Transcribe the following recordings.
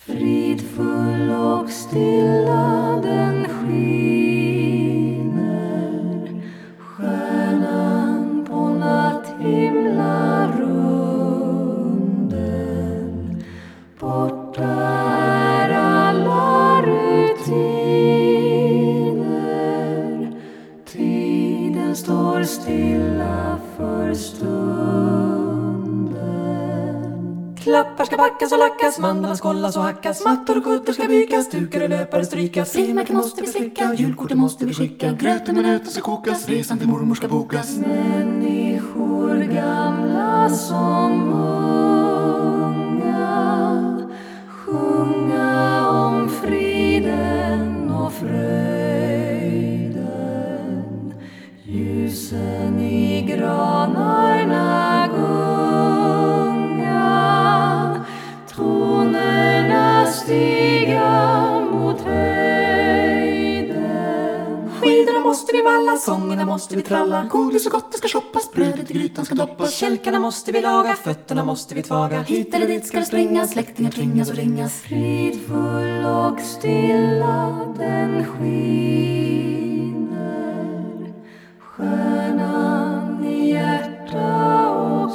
Fridfull och stilla den skiner, stjärnan på natthimlarunden. Borta är alla rutiner, tiden står stilla för stunden. Klappar ska backas och lackas, mandlarna skollas och hackas, mattor och kuddar ska bykas, dukar och löpare strykas, frimärken måste vi slicka, julkorten måste vi skicka, gröten med nöt ska kokas, resan till mormor ska bokas. Människor gamla som unga, sjunga om friden och fröjden. Ljusen i granarna gunga, tonerna stiga mot höjden. Skidorna måste vi valla, sångerna måste vi tralla, godis och gott det ska shoppas, brödet i grytan ska doppas, kälkarna måste vi laga, fötterna måste vi tvaga, hit eller dit ska det springas, släktingar tvingas och ringas. Fridfull och stilla den skiner, stjärnan i hjärta och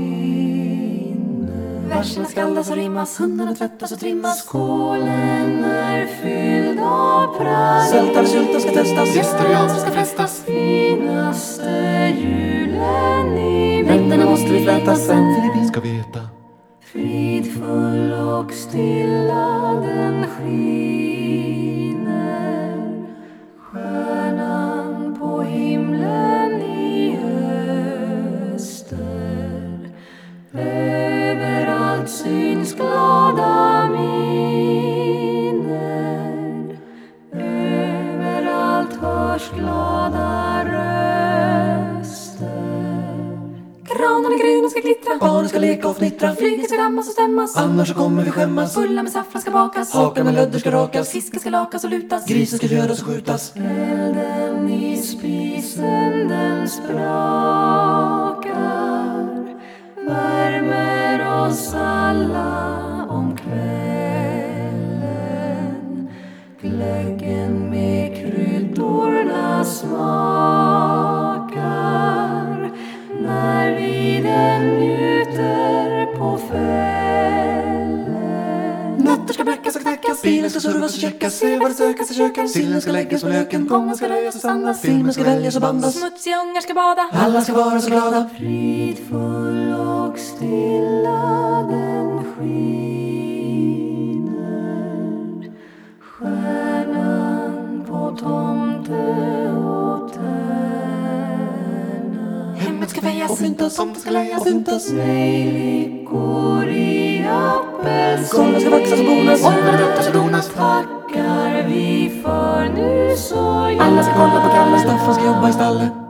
sinne. Verserna skaldas och rimmas, hundarna tvättas och trimmas, Skålen är fylld av prakt, sältar och syltar ska testas, Gäster och jag ska frestas. finaste julen i ränderna måste vi flätas sen. Filipin ska veta. Fridfull och stilla den skiner, stjärnan på himlen i öster. Överallt syns glada miner, överallt hörs glada röster. Granen är grön och ska glittra, barnen ska leka och fnittra, flyget ska dammas och stämmas, Annars så kommer vi skämmas. bullar med saffran ska bakas, Hakar med lödder ska rakas, fisken ska lakas och lutas, grisen ska göras och skjutas. Elden i spisen den sprakar, värmer oss alla om kvällen. Glöggen med kryddorna smakar, när vi den njuter på fällen. nötter ska bräckas och knäckas, Bilen ska servas och checkas, se vad det sökas i köken, sillen ska läggas med löken, gången ska röjas och sandas, filmen ska väljas och bandas. smutsiga ungar ska bada, Alla ska vara så glada. Fridfull och stilla den skiner, stjärnan på tomte och tärna. hemmet ska fejas Och pyntas som det ska lejas, pyntas. Nejlikor i apelsin, Golven ska vaxas och bonas, oj vad det duttar så donas, tackar vi för nu så alla ska kolla på Kalle, Staffan ska jobba i stallet.